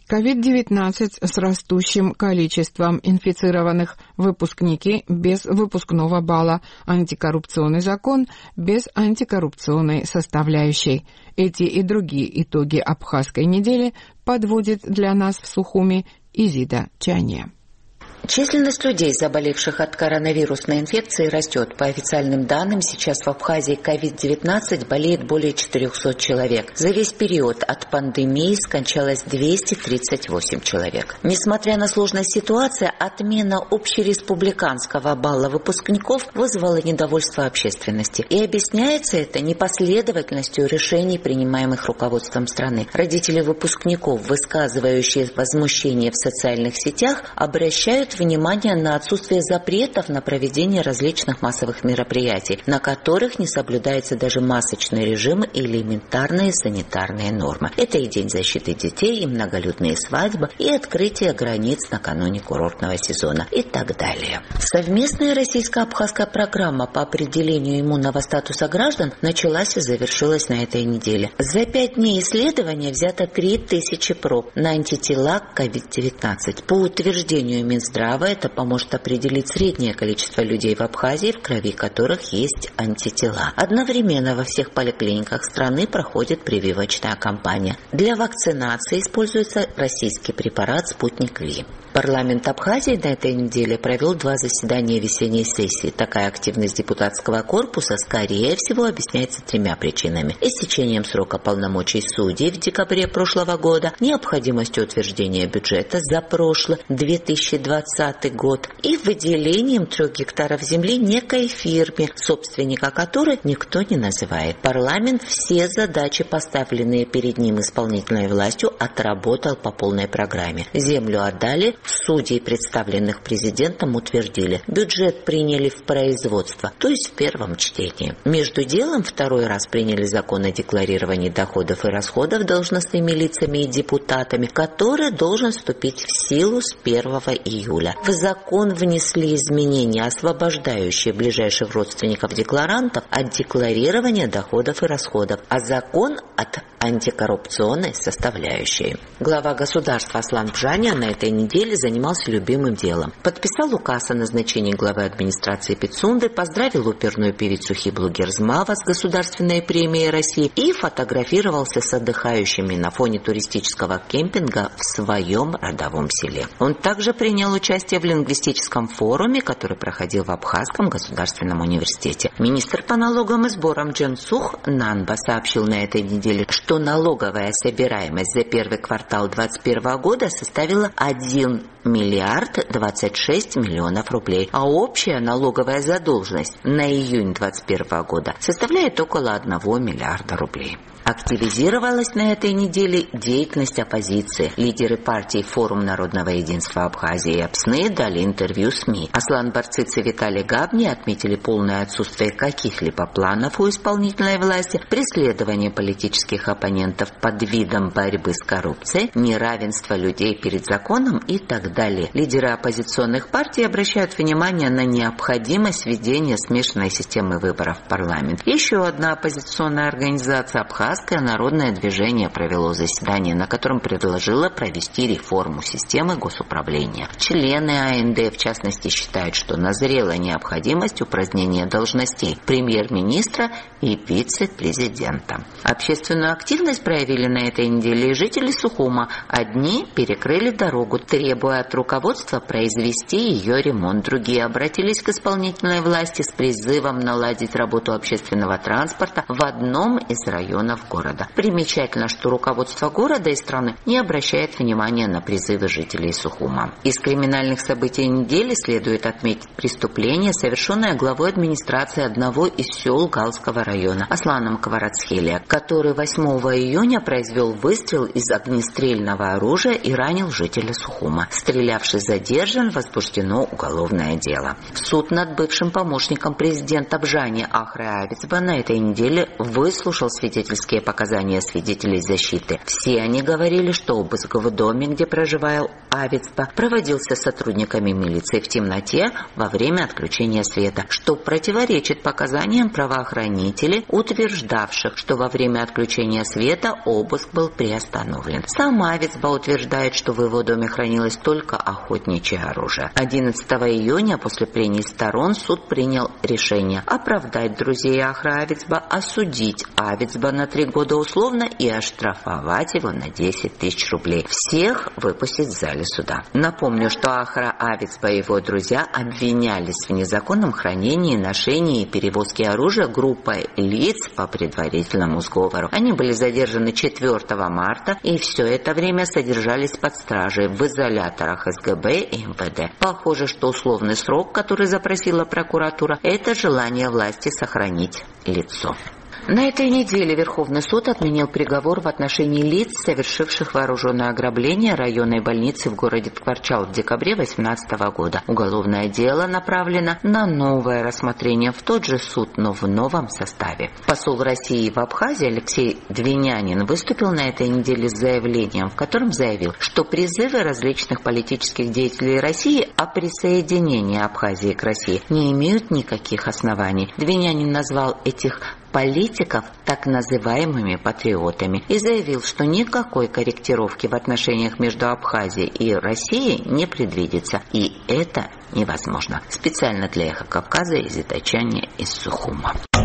COVID-19 с растущим количеством инфицированных, выпускники без выпускного балла, антикоррупционный закон без антикоррупционной составляющей. Эти и другие итоги Абхазской недели подводит для нас в Сухуми Изида Чанья. Численность людей, заболевших от коронавирусной инфекции, растет. По официальным данным, сейчас в Абхазии COVID-19 болеет более 400 человек. За весь период от пандемии скончалось 238 человек. Несмотря на сложность ситуации, отмена общереспубликанского балла выпускников вызвала недовольство общественности. И объясняется это непоследовательностью решений, принимаемых руководством страны. Родители выпускников, высказывающие возмущение в социальных сетях, обращают внимание на отсутствие запретов на проведение различных массовых мероприятий, на которых не соблюдается даже масочный режим и элементарные санитарные нормы. Это и День защиты детей, и многолюдные свадьбы, и открытие границ накануне курортного сезона и так далее. Совместная российско-абхазская программа по определению иммунного статуса граждан началась и завершилась на этой неделе. За 5 дней исследования взято 3000 проб на антитела к COVID-19. По утверждению Минздрава, это поможет определить среднее количество людей в Абхазии, в крови которых есть антитела. Одновременно во всех поликлиниках страны проходит прививочная кампания. Для вакцинации используется российский препарат «Спутник Ви». Парламент Абхазии на этой неделе провел 2 заседания весенней сессии. Такая активность депутатского корпуса, скорее всего, объясняется 3 причинами: истечением срока полномочий судей в декабре прошлого года, необходимостью утверждения бюджета за прошлый 2020 год и выделением 3 гектаров земли некой фирме, собственника которой никто не называет. Парламент все задачи, поставленные перед ним исполнительной властью, отработал по полной программе. Землю отдали, судей, представленных президентом, утвердили. Бюджет приняли в производство, то есть в первом чтении. Между делом 2-й раз приняли закон о декларировании доходов и расходов должностными лицами и депутатами, который должен вступить в силу с 1 июля. В закон внесли изменения, освобождающие ближайших родственников декларантов от декларирования доходов и расходов, а закон от антикоррупционной составляющей. Глава государства Аслан Бжаня на этой неделе занимался любимым делом. Подписал указ о назначении главы администрации Пицунды, поздравил оперную певицу Хиблу Герзмава с Государственной премией России и фотографировался с отдыхающими на фоне туристического кемпинга в своем родовом селе. Он также принял участие в лингвистическом форуме, который проходил в Абхазском государственном университете. Министр по налогам и сборам Джансух Нанба сообщил на этой неделе, что налоговая собираемость за первый квартал 2021 года составила 1 миллиард 26 миллионов рублей, а общая налоговая задолженность на июнь 2021 года составляет около 1 миллиарда рублей. Активизировалась на этой неделе деятельность оппозиции. Лидеры партии «Форум народного единства Абхазии» и Апсны дали интервью СМИ. Аслан Барцыц и Виталий Габни отметили полное отсутствие каких-либо планов у исполнительной власти, преследование политических оппонентов под видом борьбы с коррупцией, неравенство людей перед законом и так далее. Лидеры оппозиционных партий обращают внимание на необходимость введения смешанной системы выборов в парламент. Еще одна оппозиционная организация «Абхазское народное движение» провело заседание, на котором предложило провести реформу системы госуправления. Члены АНД, в частности, считают, что назрела необходимость упразднения должностей премьер-министра и вице-президента. Общественную активность проявили на этой неделе и жители Сухума. Одни перекрыли дорогу, требуя от руководства произвести ее ремонт. Другие обратились к исполнительной власти с призывом наладить работу общественного транспорта в одном из районов города. Примечательно, что руководство города и страны не обращает внимания на призывы жителей Сухума. Из криминальных событий недели следует отметить преступление, совершенное главой администрации одного из сел Галского района Асланом Кварацхелия, который 8 июня произвел выстрел из огнестрельного оружия и ранил жителя Сухума. Стрелявший задержан, возбуждено уголовное дело. Суд над бывшим помощником президента Бжани Ахры Авицба на этой неделе выслушал свидетельские свидетельские показания свидетелей защиты. Все они говорили, что обыск в доме, где проживал Авицба, проводился сотрудниками милиции в темноте во время отключения света, что противоречит показаниям правоохранителей, утверждавших, что во время отключения света обыск был приостановлен. Сам Авицба утверждает, что в его доме хранилось только охотничье оружие. 11 июня после прений сторон суд принял решение оправдать друзей Ахра Авицба, осудить Авицба на 3 года условно и оштрафовать его на 10 тысяч рублей. Всех выпустить в зале суда. Напомню, что Ахра Авицба и его друзья обвинялись в незаконном хранении, ношении и перевозке оружия группой лиц по предварительному сговору. Они были задержаны 4 марта и все это время содержались под стражей в изоляторах СГБ и МВД. Похоже, что условный срок, который запросила прокуратура, это желание власти сохранить лицо. На этой неделе Верховный суд отменил приговор в отношении лиц, совершивших вооруженное ограбление районной больницы в городе Ткварчал в декабре 2018 года. Уголовное дело направлено на новое рассмотрение в тот же суд, но в новом составе. Посол России в Абхазии Алексей Двинянин выступил на этой неделе с заявлением, в котором заявил, что призывы различных политических деятелей России о присоединении Абхазии к России не имеют никаких оснований. Двинянин назвал этих политиков так называемыми патриотами и заявил, что никакой корректировки в отношениях между Абхазией и Россией не предвидится, и это невозможно. Специально для Эхо Кавказа из Итачани из Сухума.